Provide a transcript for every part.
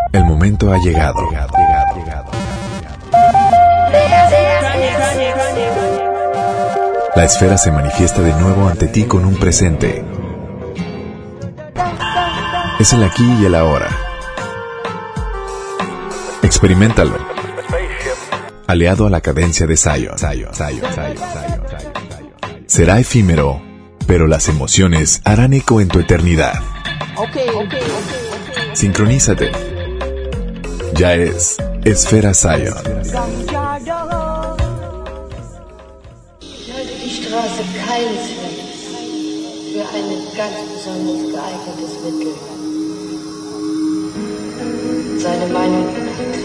El momento ha llegado. La esfera se manifiesta de nuevo ante ti con un presente. Es el aquí y el ahora. Experiméntalo. Aliado a la cadencia de Zion. Será efímero, pero las emociones harán eco en tu eternidad. Sincronízate. Ya es Esfera Zion. Die Straße keineswegs für ein ganz besonders geeignetes Mittel, seine Meinung bekannt.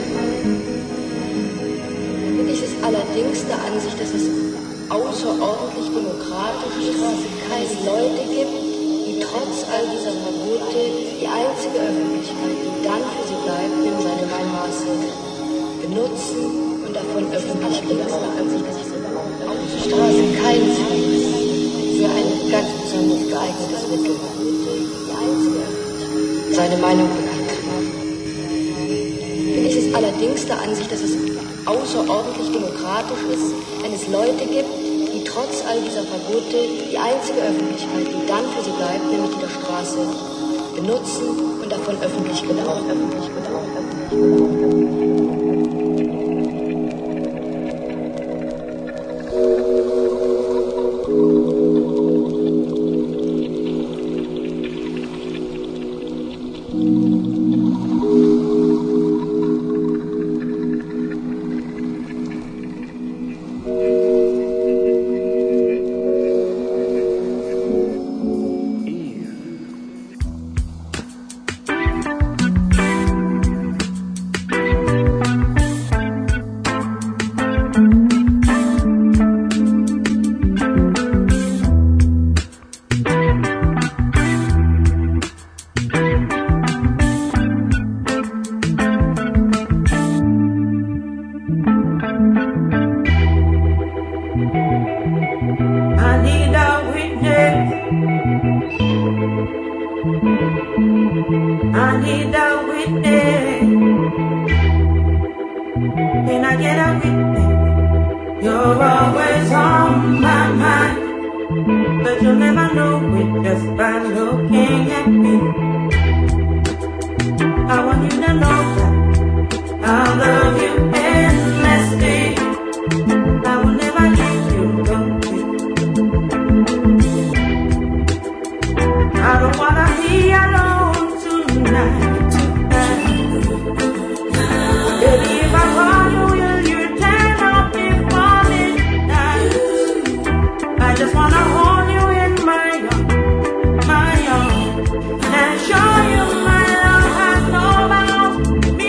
Wirklich ist allerdings der Ansicht, dass es außerordentlich demokratische Straße keine Leute gibt, die trotz all dieser Verbote die einzige Öffentlichkeit, die dann für sie bleibt, in seine Meinmaße benutzen und davon öffentlich gelangen. Die Straße keineswegs für ein ganz besonders geeignetes Mittel, die einzige seine Meinung bekannt macht. Ich ist allerdings der Ansicht, dass es außerordentlich demokratisch ist, wenn es Leute gibt, die trotz all dieser Verbote die einzige Öffentlichkeit, die dann für sie bleibt, nämlich die der Straße, benutzen und davon öffentlich gebrauchen. And show you my love has no bounds.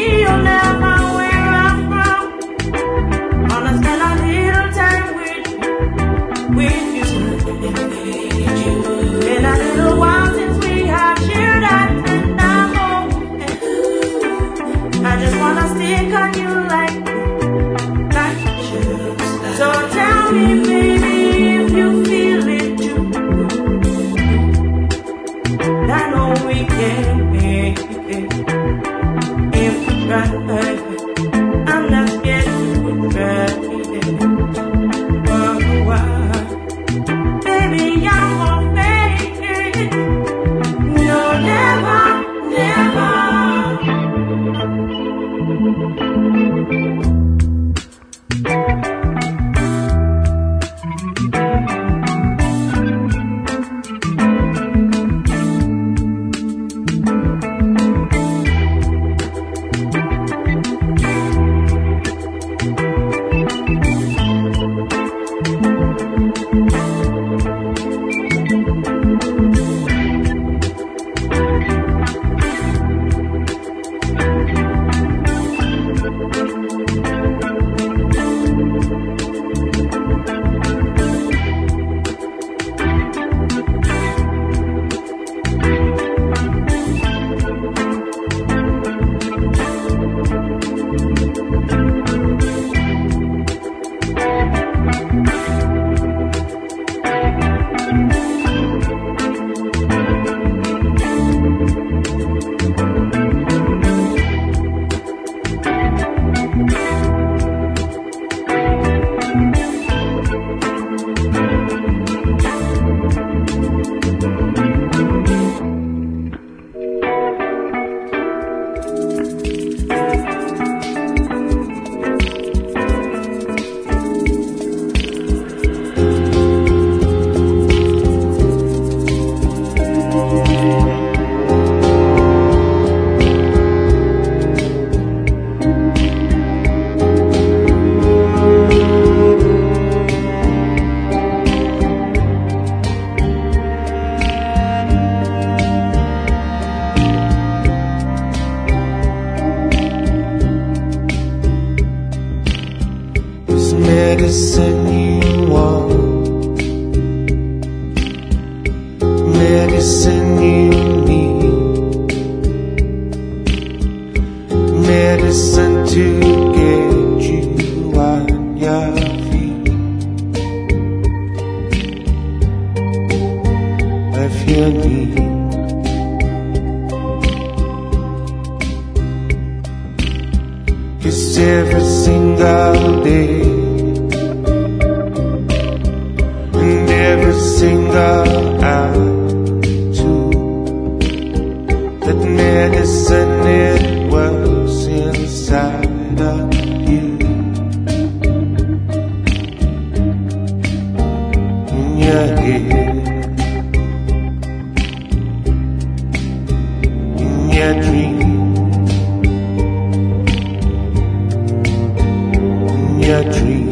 medicine you want, medicine you need, medicine to get you on your feet. If you need, 'cause every single day and every single hour too, that medicine it works inside of you. In your head, in your dream, your dream.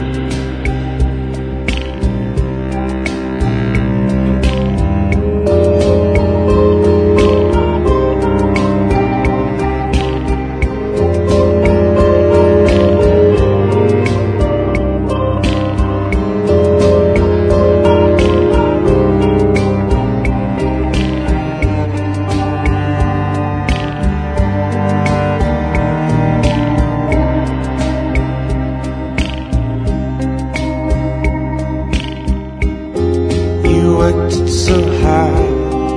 Worked so hard,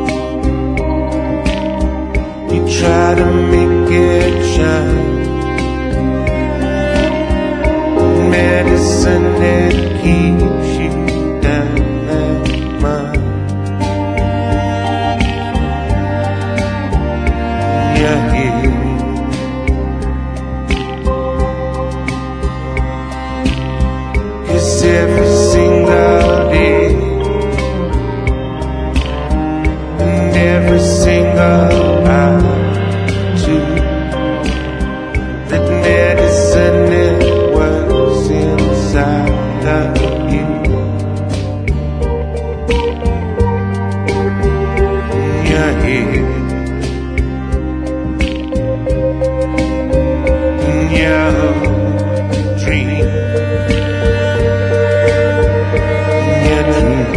you try to make it shine. Medicine that keeps you down at mine. You're here, 'cause every single day, every single hour too, that medicine it works inside of you. You're here in your dream, in your dream.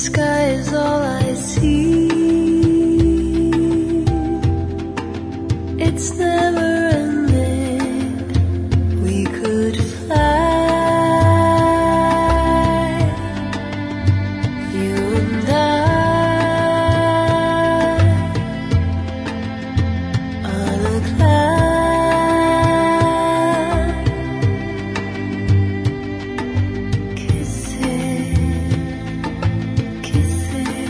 sky is all I see. It's never ending. We could fly, you and I, on a cloud, kissing, kissing.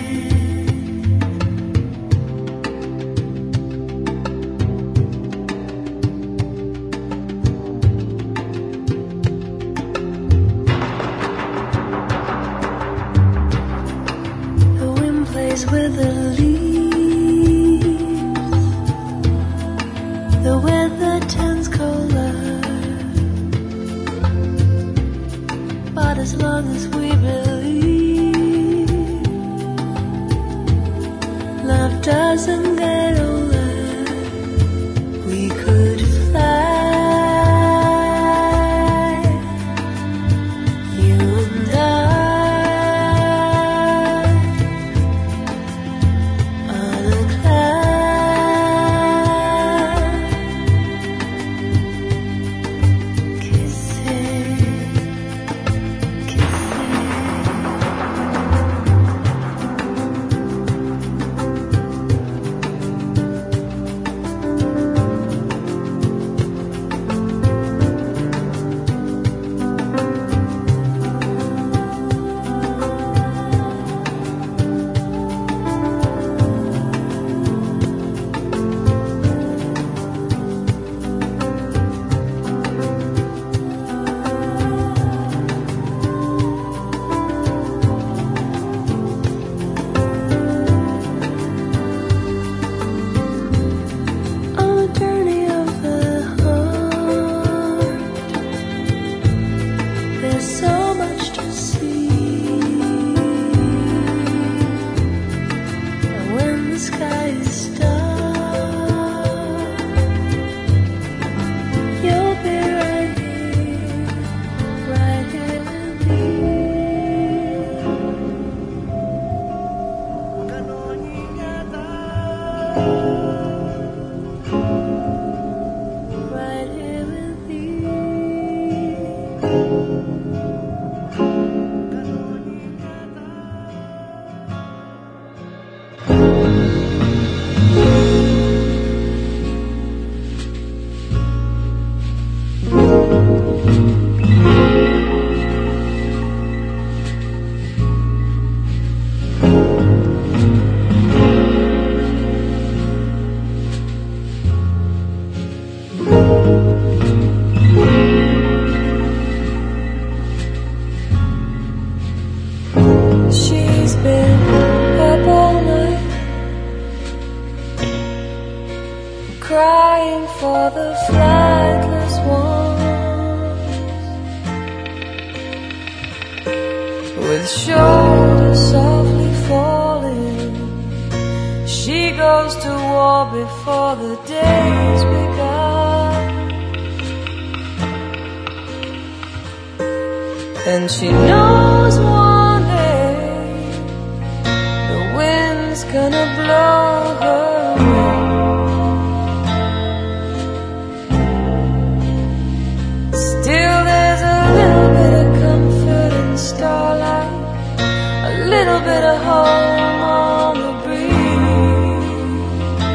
The wind plays with the leaves. The weather turns colder. But as long as we believe, love doesn't get older. We could fly, you and I, on a cloud, kissing, kissing. On a journey of the heart, there's so much to see. And when the sky is dark, you'll be right here with me. Right here with me. She's been up all night, crying for the flightless ones, with shoulders softly falling. She goes to war before the day's begun, and she knows one day the wind's gonna blow her away. Still there's a little bit of comfort in starlight, a little bit of home on the breeze.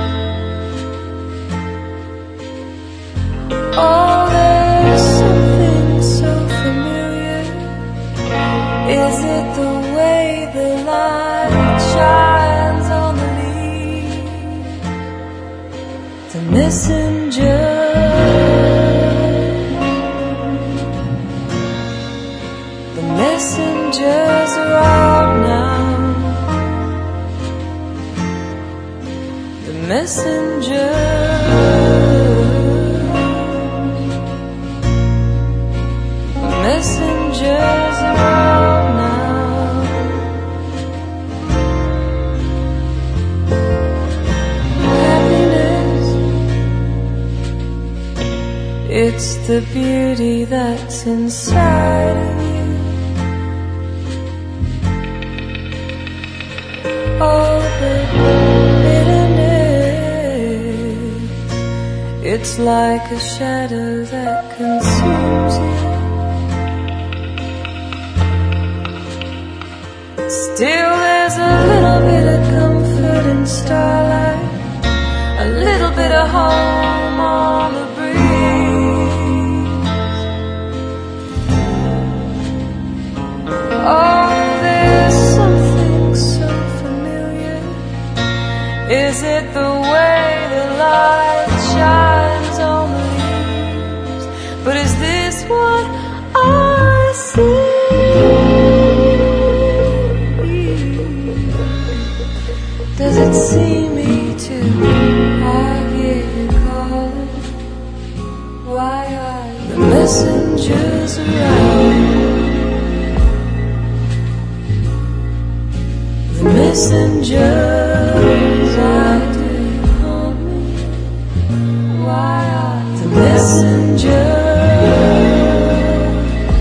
Oh, there's something so familiar. Is it the way the light shines on the leaves? The messenger, the messengers are out now. The messenger, the messengers are out now. Happiness, it's the beauty that's inside of you. It's like a shadow that consumes you. Still there's a little bit of comfort in starlight, a little bit of home on the breeze. Oh, there's something so familiar. Is it the way the light shines on the leaves? But is this what I see? Does it see me too? I hear you calling. Why are the messengers around? The messengers, why do you haunt me? Why are the messengers?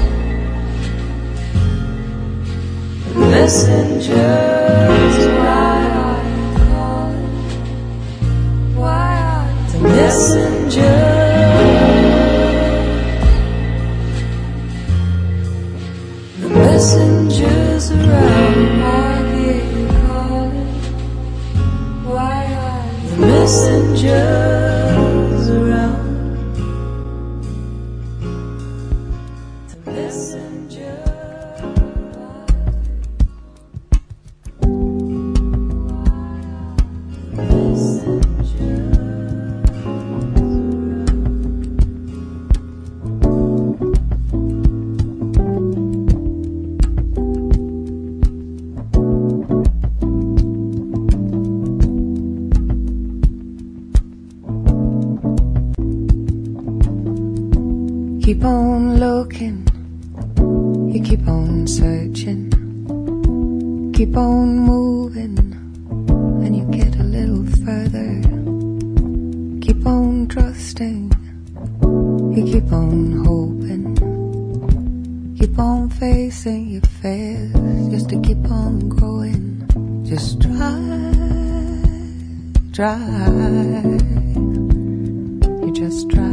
The messengers, why are you calling? Why are the messengers? The messengers around, I hear you calling. Why are the messengers around? The messengers. Keep on looking, you keep on searching, keep on moving, and you get a little further. Keep on trusting, you keep on hoping, keep on facing your fears, just to keep on growing. Just try, you just try.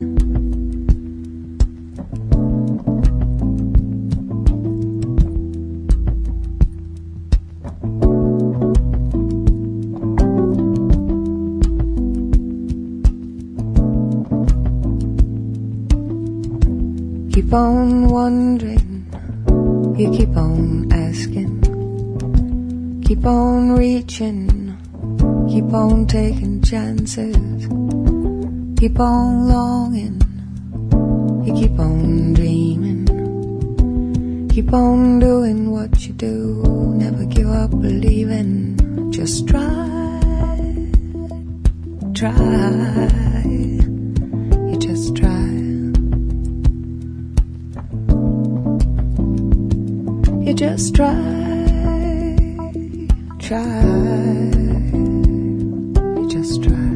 Keep on wondering, you keep on asking, keep on reaching, keep on taking chances, keep on longing, you keep on dreaming, keep on doing what you do, never give up believing, just try, you just try. You just try, you just try.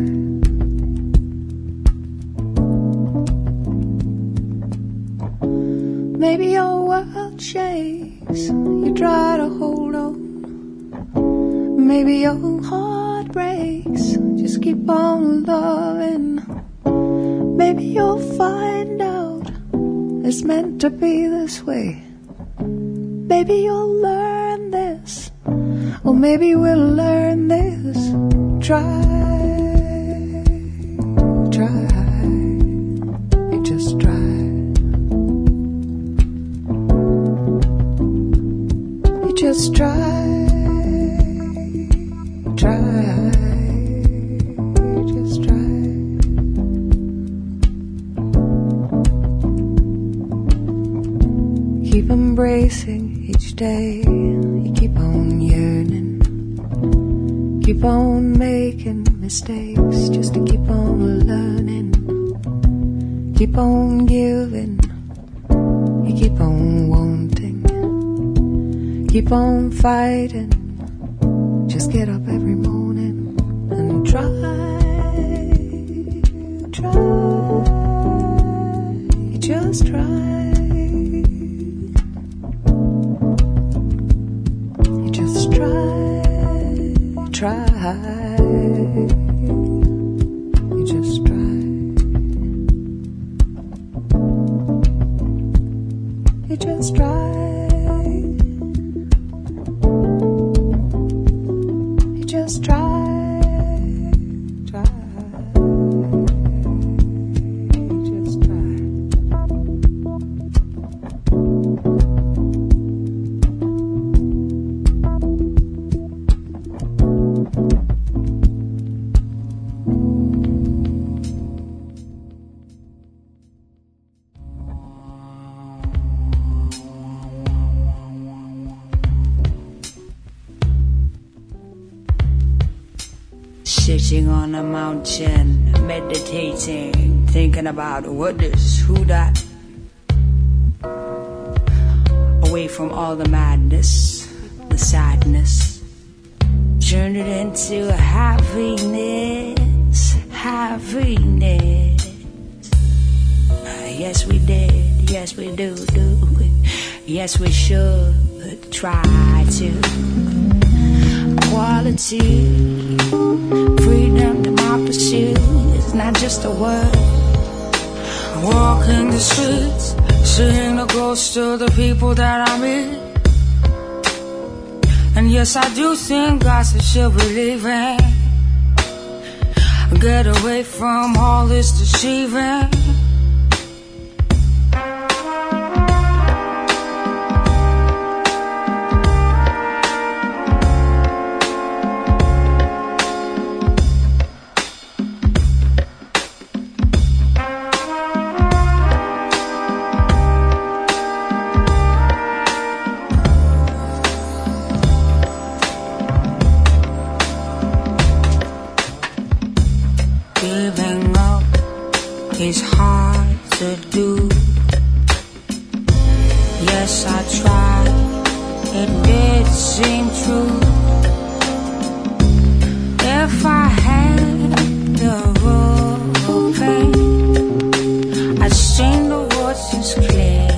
Maybe your world shakes, you try to hold on. Maybe your heart breaks, just keep on loving. Maybe you'll find out it's meant to be this way. Maybe you'll learn this, or maybe we'll learn this. Try, you just try. You just try, you just try. Keep embracing each day, you keep on yearning, keep on making mistakes, just to keep on learning, keep on giving, you keep on wanting, keep on fighting, just get up every morning and try, you just try. Try, you just try. just try. You just try. Sitting on a mountain, meditating, thinking about what this, who that. Away from all the madness, the sadness, turned it into happiness, happiness. Yes we did, yes we do it. Yes we should try to. Equality, freedom, democracy, it's not just a word. Walking the streets, seeing the ghosts of the people that I meet. And yes, I do think I should believe in. Get away from all this deceiving. Giving up is hard to do. Yes, I tried, it did seem true. If I had the road of pain, I'd sing the waters clear.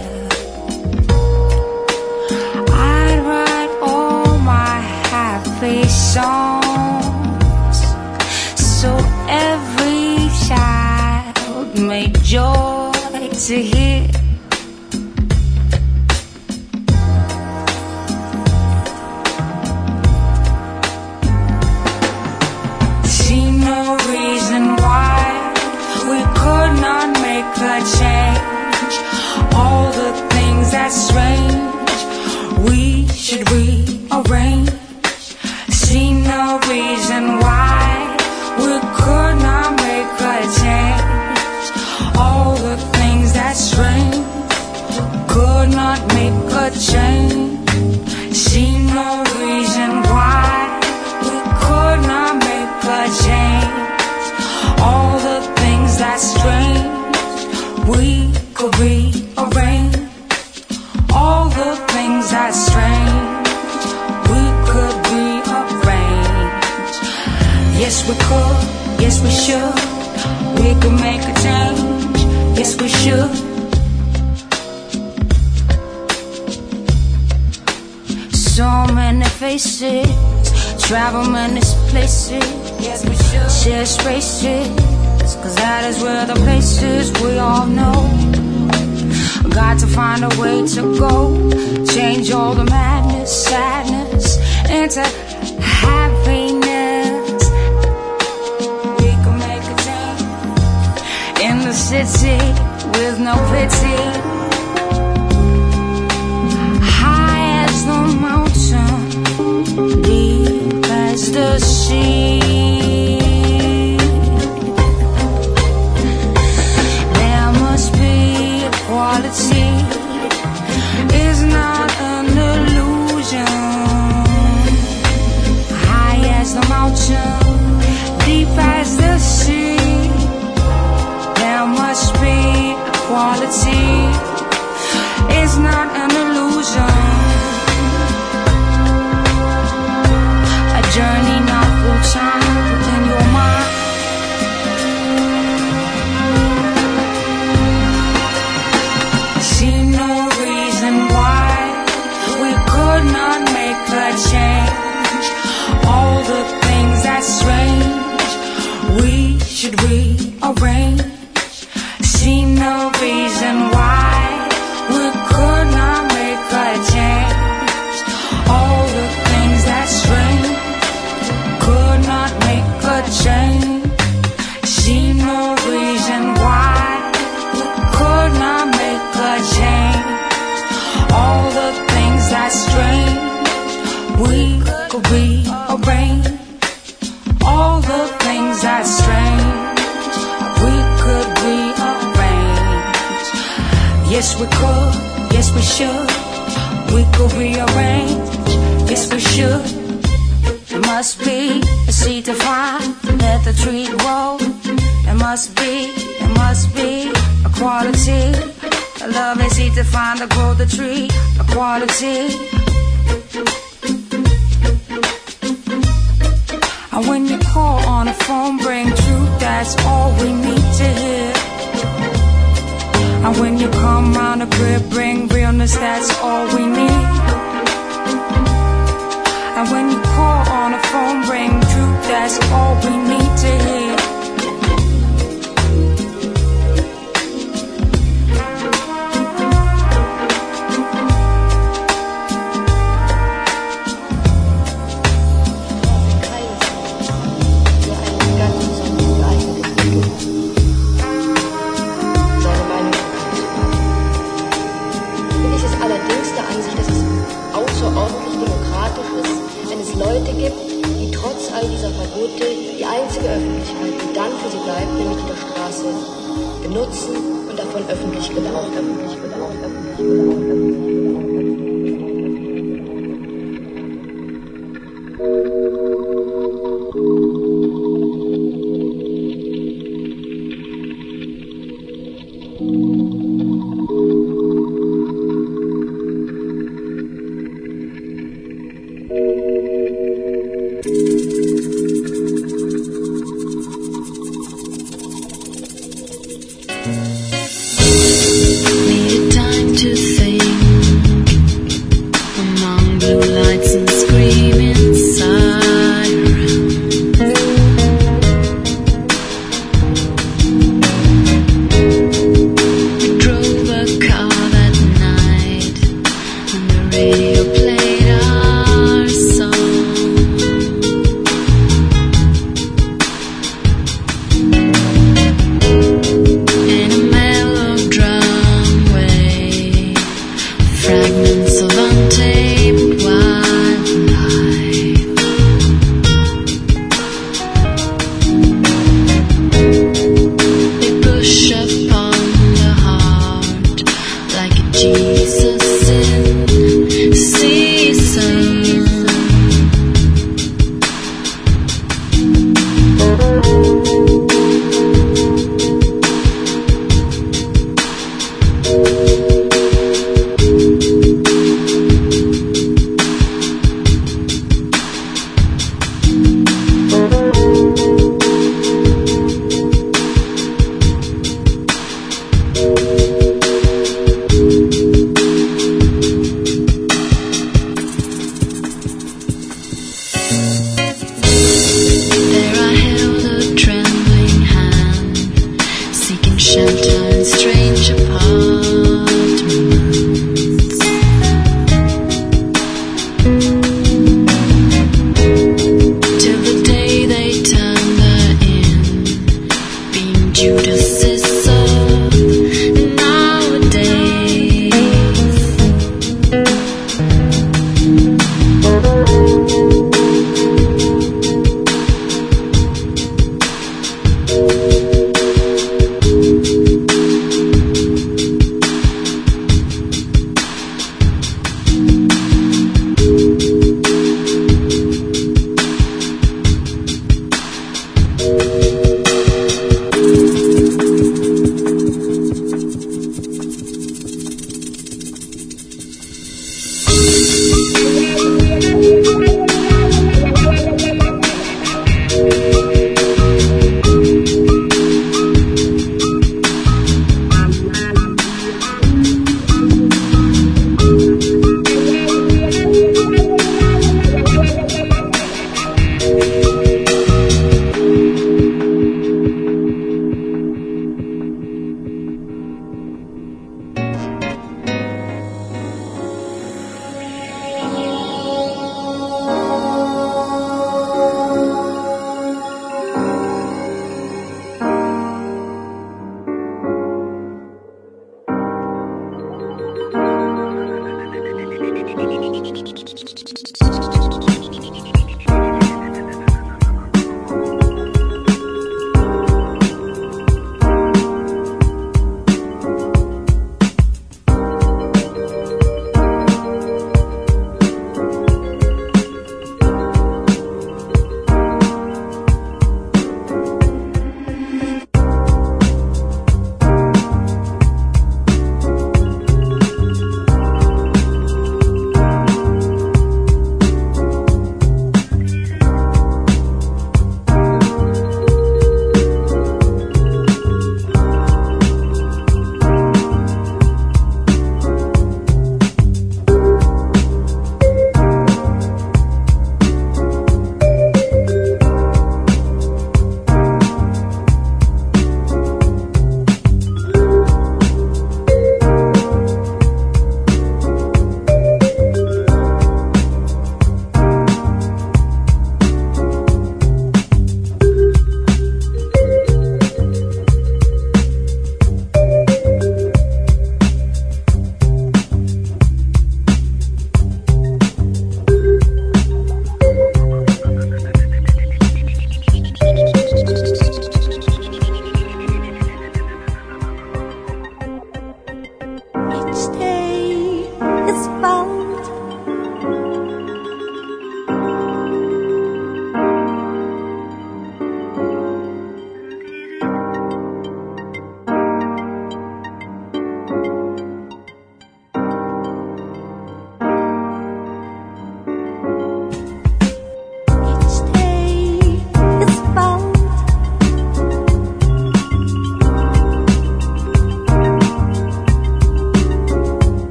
I'd write all my happy songs, so every child made joy to hear. See no reason why we could not make a change. All the things that's strange, we should rearrange. See no reason why we could not make a change. All the things that's strange could not make a change. See no reason why we could not make a change. All the things that's strange we could rearrange. All the things that's strange we could rearrange. Yes we could, yes we should. We could make a change. Yes we should. So many faces, travel many places. Yes we should. Share spaces, cause that is where the places we all know. Got to find a way to go. Change all the madness, sadness into happiness. We can make a change in the city with no pity. High as the mountain, deep as the sea. There must be equality. It's not an illusion. High as the mountain, deep as the sea. There must be equality. It's not an illusion. A journey not through time, but in your mind. See no reason why we could not make a change. All the things that's strange we should rearrange. See no reason why we could not make Yes, we could, yes, we should. We could rearrange, yes, we should. There must be a seed to find, let the tree grow. There must be equality. The love is easy to find, to grow the tree, equality. And when you call on the phone, bring truth, that's all we need to hear. And when you come round the crib, bring realness, that's all we need. And when you call on the phone, bring truth, that's all we need to hear. Leute gibt, die trotz all dieser Verbote die einzige Öffentlichkeit, die dann für sie bleibt, nämlich die der Straße, benutzen und davon öffentlich Gebrauch machen.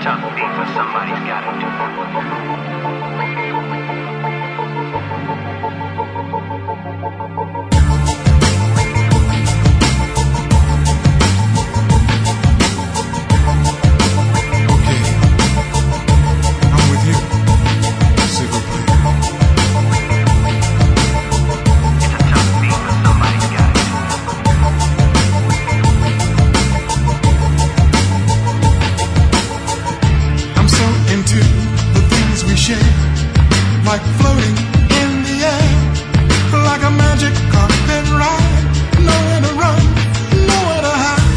tough beat, but somebody's gotta do like floating in the air, like a magic carpet ride, nowhere to run, nowhere to hide.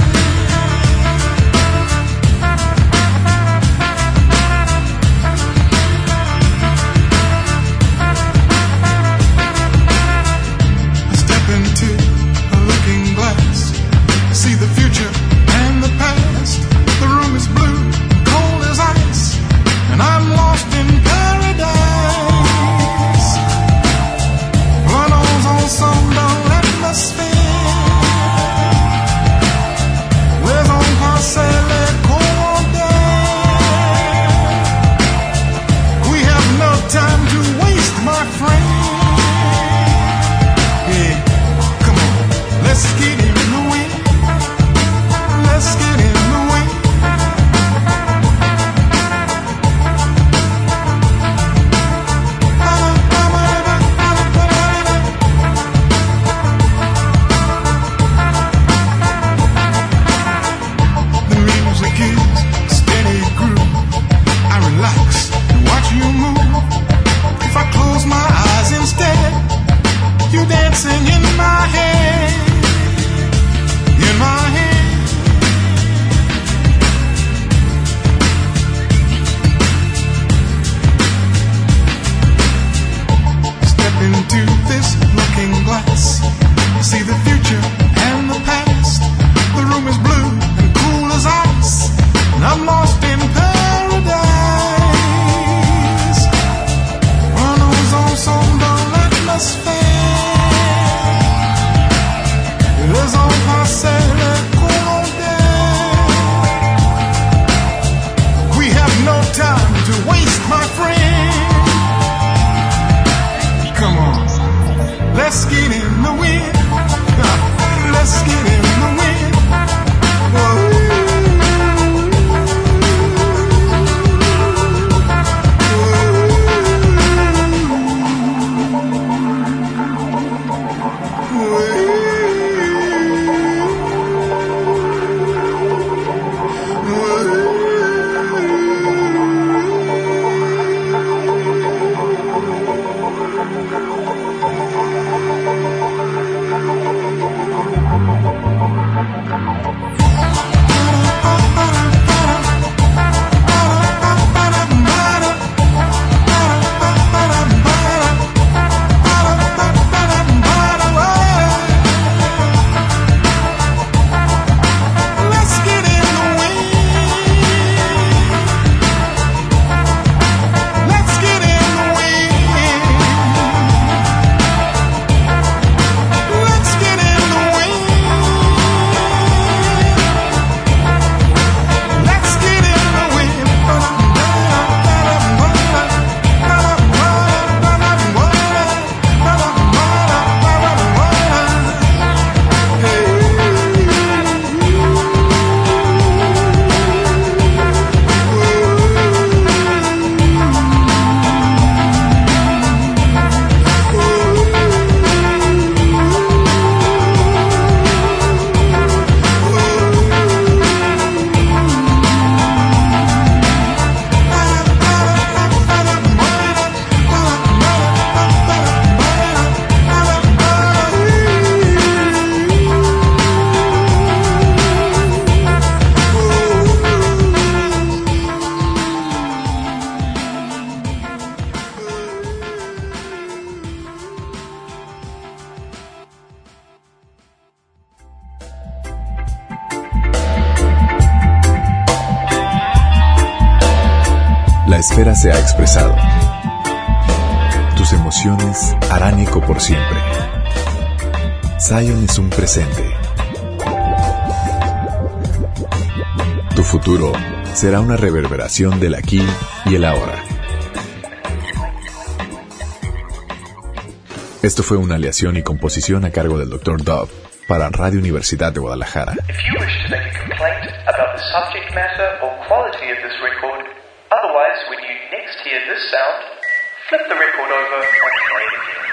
I step into a looking glass, see the future and the past. The room is blue, cold as ice, and I'm lost in paradise. Runnels on some dull atmosphere. Les hommes passent les cordaires. We have no time to waste, my friend. Yeah, come on, let's get in the wind. Let's get in the wind. Dancing in my head, in my head. Step into this looking glass, see the future and the past. The room is blue and cool as ice, and I'm lost in paradise. Runnels on some dull atmosphere. Les hommes passent les cordaires. We have no time to waste, my friend. Come on, let's get in the wind. Let's get in the wind. Whoa. La esfera se ha expresado. Tus emociones harán eco por siempre. Zion es un presente. Tu futuro será una reverberación del aquí y el ahora. Esto fue una aleación y composición a cargo del Dr. Dove para Radio Universidad de Guadalajara. If you wish to make a complaint about the subject matter or quality of this record, otherwise when you next hear this sound, flip the record over and play it again.